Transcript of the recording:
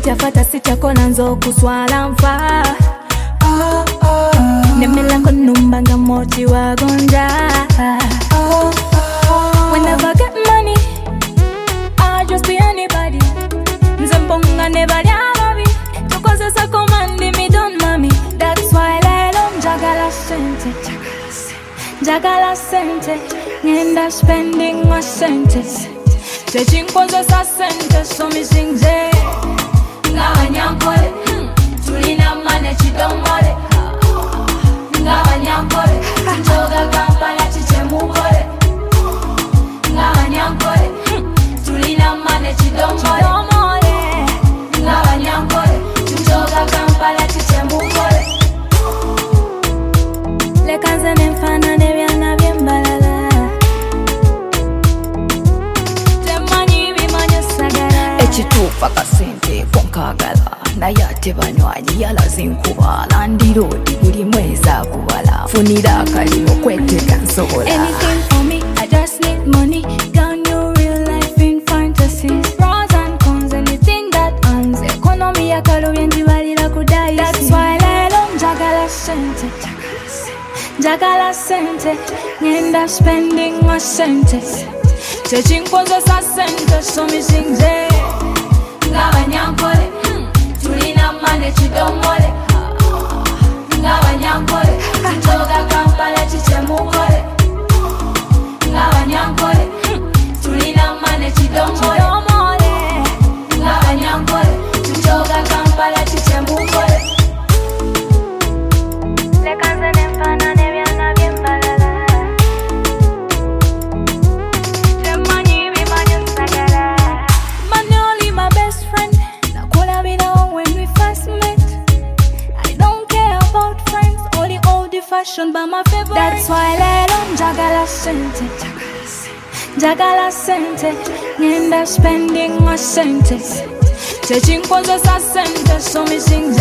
Sichafata sichakona nzo kuswala mfa Nemela konumbanga mochi wagonja Whenever I get money I'll just be anybody Nzembonga nebali amabi Tukoze sa komandi mi don mami That's why lelo njagala sente Njagala sente Ngenda spending my sente Chechinkoze sa sente So mi singze Nga nyankole Tulina mane chidomole Nga nyankole Njoga kampala chichemukole Nga nyankole Tulina mane chidomole Nga nyankole Njoga kampala chichemukole Lekanze nemfana nebyana byembalala Temanyi bimanyo sagala Ekituufu akasente konkagala naye ate banywanyi yalaze nkubala ndiroodi buli mwezi akubala funira akalimo kwetega nsobola Anything for me, I just need money Down your real life in fantasies Pros and cons, anything that earns Economy ya kalubye njibalira kudaisi That's why lelo njagala sente Njagala sente Ngenda spending my sente Chechinkoze sa sente So mi singze Nga banyankole Tulina mane chidomole Nga banyankole Njoga kampala chichemukole Nga banyankole Tulina mane chidomole Nga banyankole Njoga kampala chichemukole Lekanze nemfana nebyana byembalala Temanyi bimanyo sagala Money only my best friend Nakola binawo when we first met I don't care about friends Only old fashion by my favorite That's why lelo njagala sente Njagala sente Ngenda spending my sente Chechinkoze sa sente So mi singze